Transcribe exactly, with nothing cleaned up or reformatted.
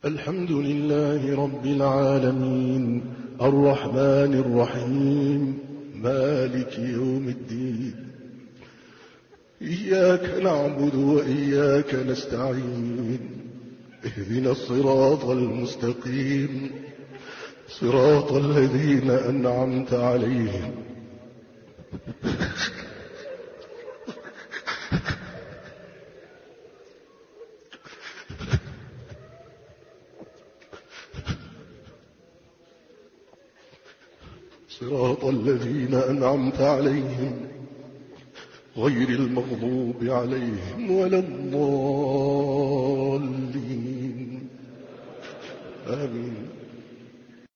الحمد لله رب العالمين الرحمن الرحيم مالك يوم الدين إياك نعبد وإياك نستعين اهدنا الصراط المستقيم صراط الذين أنعمت عليهم صراط الذين أنعمت عليهم غير المغضوب عليهم ولا الضالين آمين.